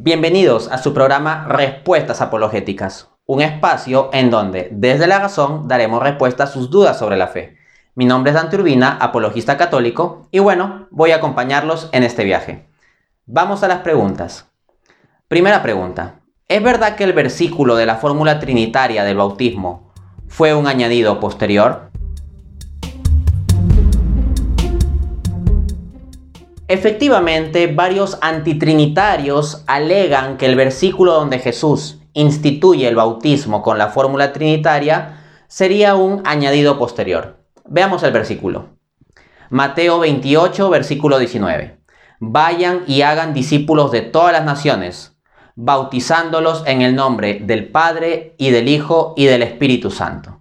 Bienvenidos a su programa Respuestas Apologéticas, un espacio en donde, desde la razón, daremos respuesta a sus dudas sobre la fe. Mi nombre es Dante Urbina, apologista católico, y bueno, voy a acompañarlos en este viaje. Vamos a las preguntas. Primera pregunta. ¿Es verdad que el versículo de la fórmula trinitaria del bautismo fue un añadido posterior? Efectivamente, varios antitrinitarios alegan que el versículo donde Jesús instituye el bautismo con la fórmula trinitaria sería un añadido posterior. Veamos el versículo. Mateo 28, versículo 19. Vayan y hagan discípulos de todas las naciones, bautizándolos en el nombre del Padre y del Hijo y del Espíritu Santo.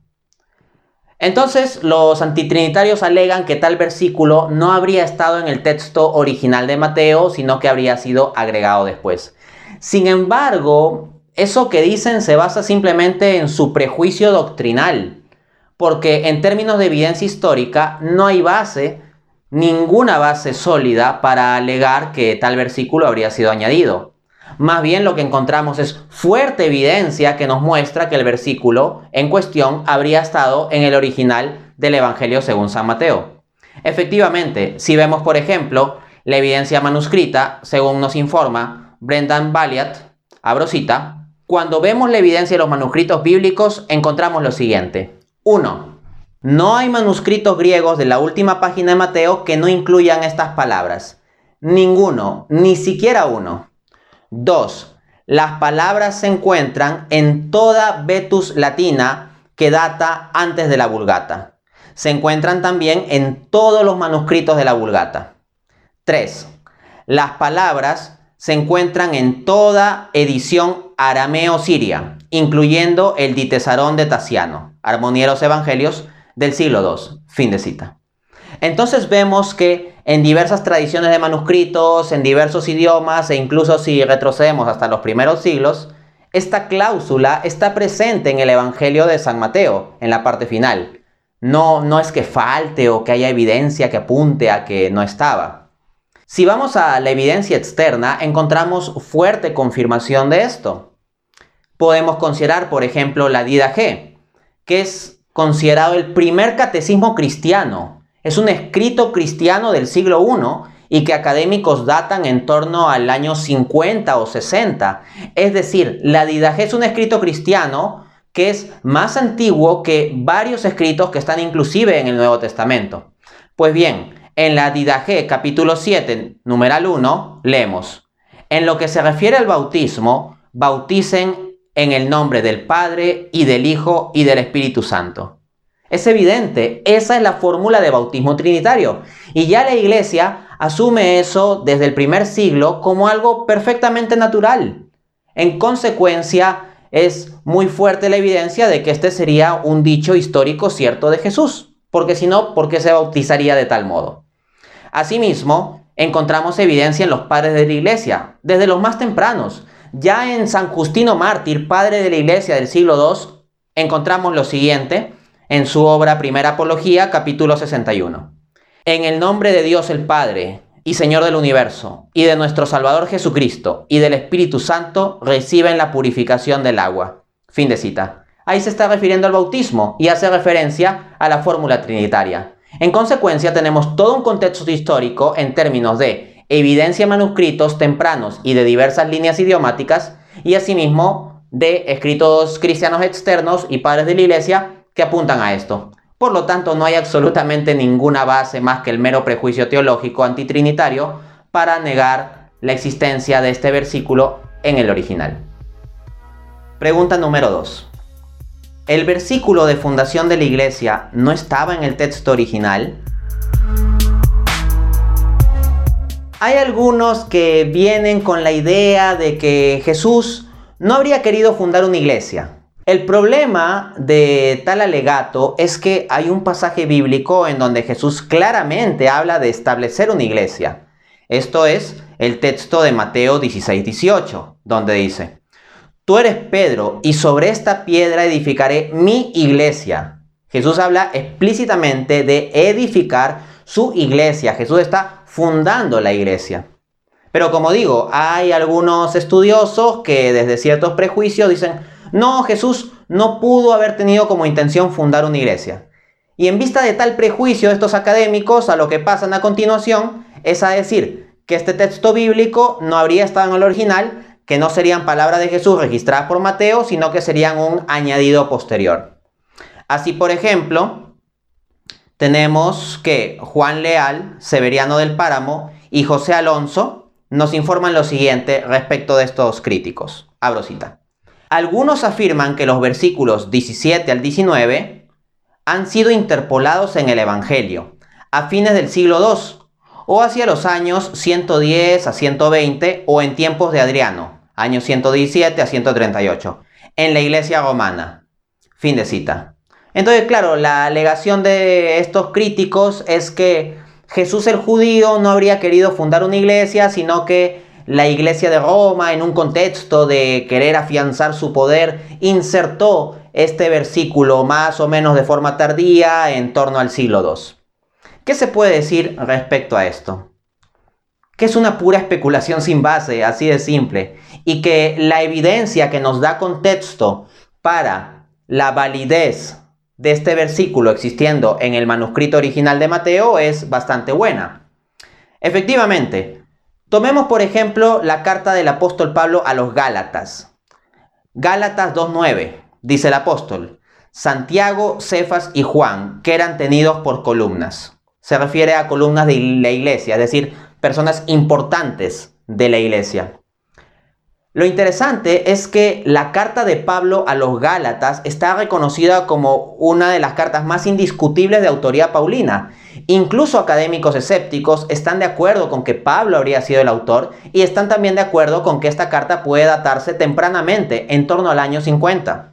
Entonces, los antitrinitarios alegan que tal versículo no habría estado en el texto original de Mateo, sino que habría sido agregado después. Sin embargo, eso que dicen se basa simplemente en su prejuicio doctrinal, porque en términos de evidencia histórica no hay ninguna base sólida para alegar que tal versículo habría sido añadido. Más bien lo que encontramos es fuerte evidencia que nos muestra que el versículo en cuestión habría estado en el original del Evangelio según San Mateo. Efectivamente, si vemos por ejemplo la evidencia manuscrita, según nos informa Brendan Balliat, abro cita, cuando vemos la evidencia de los manuscritos bíblicos encontramos lo siguiente. 1. No hay manuscritos griegos de la última página de Mateo que no incluyan estas palabras. Ninguno, ni siquiera uno. 2. Las palabras se encuentran en toda Vetus Latina que data antes de la Vulgata. Se encuentran también en todos los manuscritos de la Vulgata. 3. Las palabras se encuentran en toda edición arameo-siria, incluyendo el Ditesarón de Tasiano, Armonía de los Evangelios del siglo II. Fin de cita. Entonces vemos que en diversas tradiciones de manuscritos, en diversos idiomas e incluso si retrocedemos hasta los primeros siglos, esta cláusula está presente en el Evangelio de San Mateo, en la parte final. No es que falte o que haya evidencia que apunte a que no estaba. Si vamos a la evidencia externa, encontramos fuerte confirmación de esto. Podemos considerar, por ejemplo, la Didache, que es considerado el primer catecismo cristiano. Es un escrito cristiano del siglo I y que académicos datan en torno al año 50 o 60. Es decir, la Didache es un escrito cristiano que es más antiguo que varios escritos que están inclusive en el Nuevo Testamento. Pues bien, en la Didache capítulo 7, numeral 1, leemos: en lo que se refiere al bautismo, bauticen en el nombre del Padre y del Hijo y del Espíritu Santo. Es evidente, esa es la fórmula de bautismo trinitario. Y ya la Iglesia asume eso desde el primer siglo como algo perfectamente natural. En consecuencia, es muy fuerte la evidencia de que este sería un dicho histórico cierto de Jesús. Porque si no, ¿por qué se bautizaría de tal modo? Asimismo, encontramos evidencia en los padres de la Iglesia, desde los más tempranos. Ya en San Justino Mártir, padre de la Iglesia del siglo II, encontramos lo siguiente en su obra Primera Apología, capítulo 61. En el nombre de Dios el Padre y Señor del universo, y de nuestro Salvador Jesucristo, y del Espíritu Santo, reciben la purificación del agua. Fin de cita. Ahí se está refiriendo al bautismo y hace referencia a la fórmula trinitaria. En consecuencia, tenemos todo un contexto histórico en términos de evidencia de manuscritos tempranos y de diversas líneas idiomáticas, y asimismo de escritos cristianos externos y padres de la Iglesia que apuntan a esto. Por lo tanto, no hay absolutamente ninguna base más que el mero prejuicio teológico antitrinitario para negar la existencia de este versículo en el original. Pregunta número 2. ¿El versículo de fundación de la Iglesia no estaba en el texto original? Hay algunos que vienen con la idea de que Jesús no habría querido fundar una iglesia. El problema de tal alegato es que hay un pasaje bíblico en donde Jesús claramente habla de establecer una iglesia. Esto es el texto de Mateo 16:18, donde dice: Tú eres Pedro, y sobre esta piedra edificaré mi iglesia. Jesús habla explícitamente de edificar su iglesia. Jesús está fundando la iglesia. Pero como digo, hay algunos estudiosos que desde ciertos prejuicios dicen, no, Jesús no pudo haber tenido como intención fundar una iglesia. Y en vista de tal prejuicio de estos académicos, a lo que pasan a continuación es a decir que este texto bíblico no habría estado en el original, que no serían palabras de Jesús registradas por Mateo, sino que serían un añadido posterior. Así, por ejemplo, tenemos que Juan Leal, Severiano del Páramo y José Alonso nos informan lo siguiente respecto de estos críticos. Abro cita. Algunos afirman que los versículos 17 al 19 han sido interpolados en el Evangelio a fines del siglo II o hacia los años 110 a 120 o en tiempos de Adriano, años 117 a 138, en la iglesia romana. Fin de cita. Entonces, claro, la alegación de estos críticos es que Jesús el judío no habría querido fundar una iglesia, sino que la iglesia de Roma, en un contexto de querer afianzar su poder, insertó este versículo más o menos de forma tardía en torno al siglo II. ¿Qué se puede decir respecto a esto? Que es una pura especulación sin base, así de simple, y que la evidencia que nos da contexto para la validez de este versículo existiendo en el manuscrito original de Mateo es bastante buena. Efectivamente, tomemos por ejemplo la carta del apóstol Pablo a los Gálatas. Gálatas 2:9, dice el apóstol, Santiago, Cefas y Juan, que eran tenidos por columnas. Se refiere a columnas de la iglesia, es decir, personas importantes de la iglesia. Lo interesante es que la carta de Pablo a los Gálatas está reconocida como una de las cartas más indiscutibles de autoría paulina. Incluso académicos escépticos están de acuerdo con que Pablo habría sido el autor y están también de acuerdo con que esta carta puede datarse tempranamente, en torno al año 50.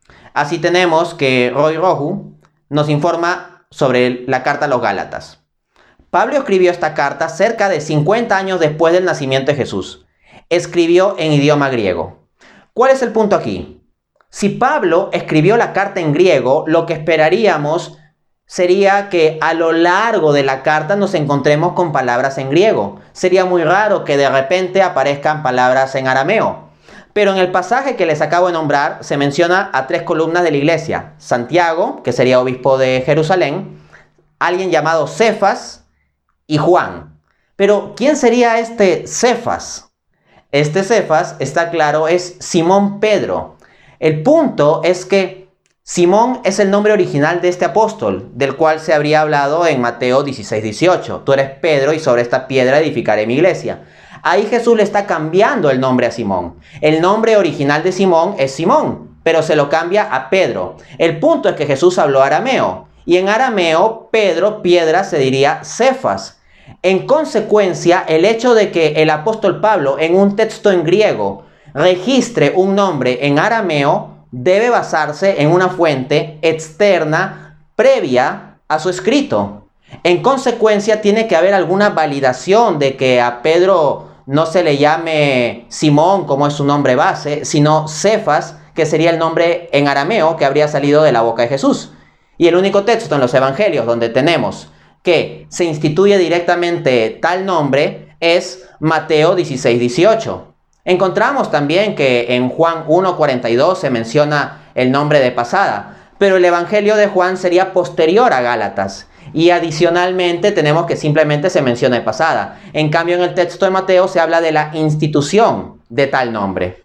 Así tenemos que Roy Roju nos informa sobre la carta a los Gálatas. Pablo escribió esta carta cerca de 50 años después del nacimiento de Jesús. Escribió en idioma griego. ¿Cuál es el punto aquí? Si Pablo escribió la carta en griego, lo que esperaríamos sería que a lo largo de la carta nos encontremos con palabras en griego. Sería muy raro que de repente aparezcan palabras en arameo. Pero en el pasaje que les acabo de nombrar se menciona a 3 columnas de la iglesia. Santiago, que sería obispo de Jerusalén, alguien llamado Cefas y Juan. Pero ¿quién sería este Cefas? Este Cefas, está claro, es Simón Pedro. El punto es que Simón es el nombre original de este apóstol, del cual se habría hablado en Mateo 16:18. Tú eres Pedro y sobre esta piedra edificaré mi iglesia. Ahí Jesús le está cambiando el nombre a Simón. El nombre original de Simón es Simón, pero se lo cambia a Pedro. El punto es que Jesús habló arameo, y en arameo, Pedro, piedra, se diría Cefas. En consecuencia, el hecho de que el apóstol Pablo en un texto en griego registre un nombre en arameo debe basarse en una fuente externa previa a su escrito. En consecuencia, tiene que haber alguna validación de que a Pedro no se le llame Simón, como es su nombre base, sino Cefas, que sería el nombre en arameo que habría salido de la boca de Jesús. Y el único texto en los evangelios donde tenemos que se instituye directamente tal nombre es Mateo 16:18. Encontramos también que en Juan 1:42 se menciona el nombre de pasada, pero el evangelio de Juan sería posterior a Gálatas. Y adicionalmente tenemos que simplemente se menciona de pasada. En cambio, en el texto de Mateo se habla de la institución de tal nombre.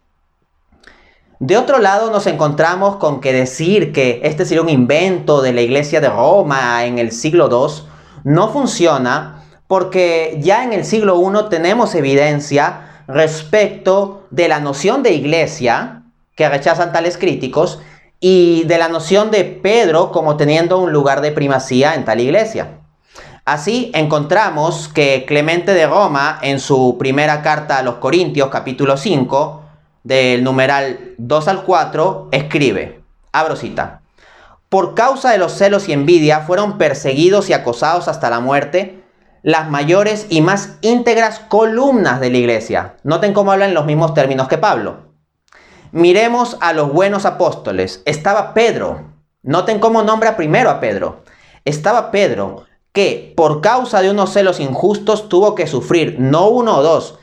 De otro lado, nos encontramos con que decir que este sería un invento de la iglesia de Roma en el siglo II no funciona, porque ya en el siglo I tenemos evidencia respecto de la noción de iglesia que rechazan tales críticos y de la noción de Pedro como teniendo un lugar de primacía en tal iglesia. Así encontramos que Clemente de Roma en su primera carta a los Corintios, capítulo 5, del numeral 2 al 4, escribe, abro cita, por causa de los celos y envidia fueron perseguidos y acosados hasta la muerte las mayores y más íntegras columnas de la iglesia. Noten cómo hablan en los mismos términos que Pablo. Miremos a los buenos apóstoles. Estaba Pedro. Noten cómo nombra primero a Pedro. Estaba Pedro, que por causa de unos celos injustos tuvo que sufrir no 1 o 2,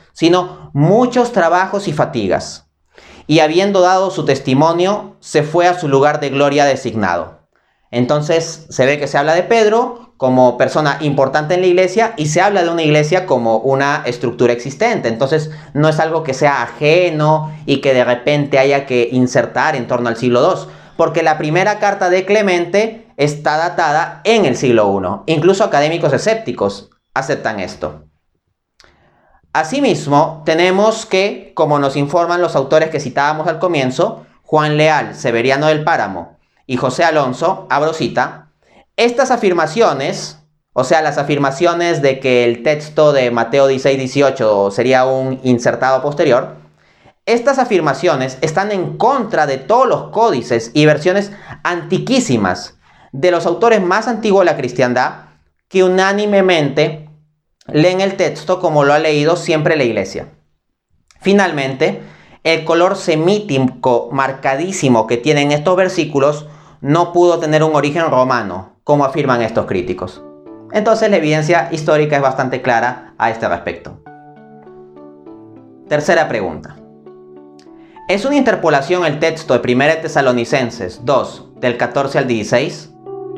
sino muchos trabajos y fatigas. Y habiendo dado su testimonio, se fue a su lugar de gloria designado. Entonces se ve que se habla de Pedro como persona importante en la iglesia y se habla de una iglesia como una estructura existente. Entonces no es algo que sea ajeno y que de repente haya que insertar en torno al siglo II, porque la primera carta de Clemente está datada en el siglo I. Incluso académicos escépticos aceptan esto. Asimismo, tenemos que, como nos informan los autores que citábamos al comienzo, Juan Leal, Severiano del Páramo y José Alonso, abro cita, estas afirmaciones, o sea, las afirmaciones de que el texto de Mateo 16-18 sería un insertado posterior, estas afirmaciones están en contra de todos los códices y versiones antiquísimas de los autores más antiguos de la cristiandad que unánimemente leen el texto como lo ha leído siempre la iglesia. Finalmente, el color semítico marcadísimo que tienen estos versículos no pudo tener un origen romano, como afirman estos críticos. Entonces la evidencia histórica es bastante clara a este respecto. Tercera pregunta. ¿Es una interpolación el texto de 1 Tesalonicenses 2, del 14 al 16?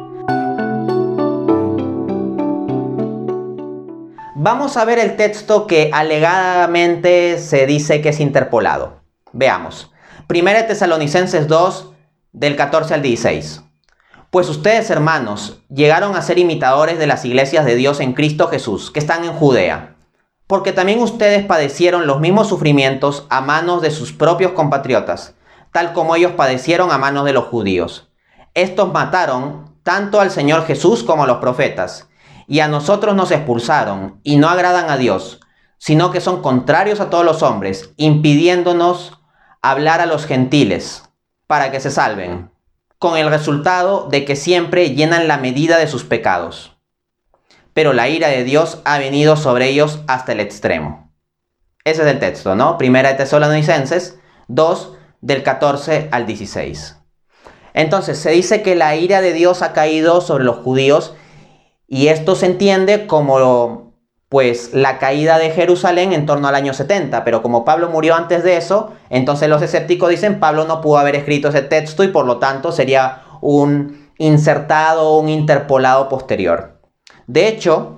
Vamos a ver el texto que alegadamente se dice que es interpolado. Veamos. 1 Tesalonicenses 2, del 14 al 16. Pues ustedes, hermanos, llegaron a ser imitadores de las iglesias de Dios en Cristo Jesús, que están en Judea, porque también ustedes padecieron los mismos sufrimientos a manos de sus propios compatriotas, tal como ellos padecieron a manos de los judíos. Estos mataron tanto al Señor Jesús como a los profetas, y a nosotros nos expulsaron, y no agradan a Dios, sino que son contrarios a todos los hombres, impidiéndonos hablar a los gentiles, para que se salven, con el resultado de que siempre llenan la medida de sus pecados. Pero la ira de Dios ha venido sobre ellos hasta el extremo. Ese es el texto, ¿no? 1 Tesalonicenses 2, del 14 al 16. Entonces, se dice que la ira de Dios ha caído sobre los judíos y esto se entiende como pues la caída de Jerusalén en torno al año 70, pero como Pablo murió antes de eso, entonces los escépticos dicen Pablo no pudo haber escrito ese texto y por lo tanto sería un insertado, un interpolado posterior. De hecho,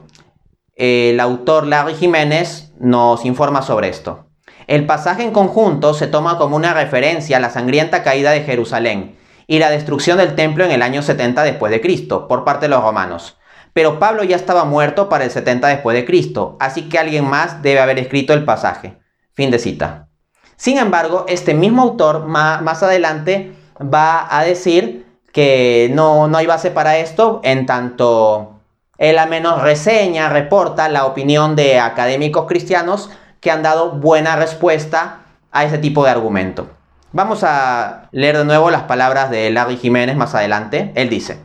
el autor Larry Jiménez nos informa sobre esto. El pasaje en conjunto se toma como una referencia a la sangrienta caída de Jerusalén y la destrucción del templo en el año 70 después de Cristo por parte de los romanos. Pero Pablo ya estaba muerto para el 70 después de Cristo, así que alguien más debe haber escrito el pasaje. Fin de cita. Sin embargo, este mismo autor más adelante va a decir que no hay base para esto, en tanto él al menos reporta la opinión de académicos cristianos que han dado buena respuesta a ese tipo de argumento. Vamos a leer de nuevo las palabras de Larry Jiménez más adelante. Él dice: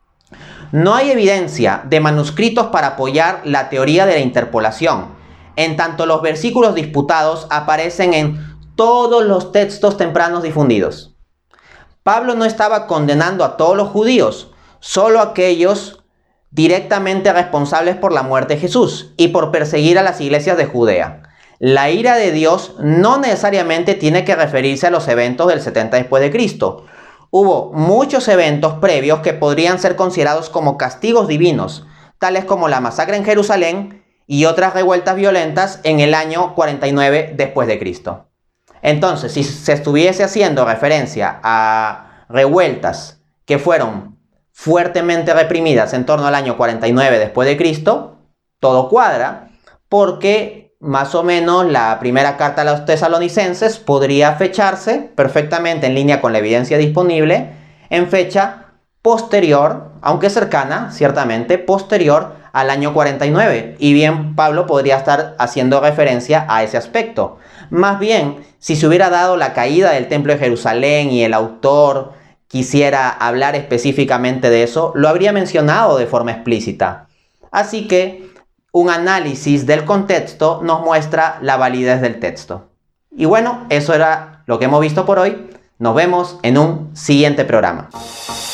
no hay evidencia de manuscritos para apoyar la teoría de la interpolación, en tanto los versículos disputados aparecen en todos los textos tempranos difundidos. Pablo no estaba condenando a todos los judíos, solo a aquellos directamente responsables por la muerte de Jesús y por perseguir a las iglesias de Judea. La ira de Dios no necesariamente tiene que referirse a los eventos del 70 después de Cristo. Hubo muchos eventos previos que podrían ser considerados como castigos divinos, tales como la masacre en Jerusalén y otras revueltas violentas en el año 49 después de Cristo. Entonces, si se estuviese haciendo referencia a revueltas que fueron fuertemente reprimidas en torno al año 49 después de Cristo, todo cuadra, porque más o menos la primera carta a los tesalonicenses podría fecharse perfectamente en línea con la evidencia disponible en fecha posterior, aunque cercana, ciertamente, posterior al año 49. Y bien, Pablo podría estar haciendo referencia a ese aspecto. Más bien, si se hubiera dado la caída del templo de Jerusalén y el autor quisiera hablar específicamente de eso, lo habría mencionado de forma explícita. Así que un análisis del contexto nos muestra la validez del texto. Y bueno, eso era lo que hemos visto por hoy. Nos vemos en un siguiente programa.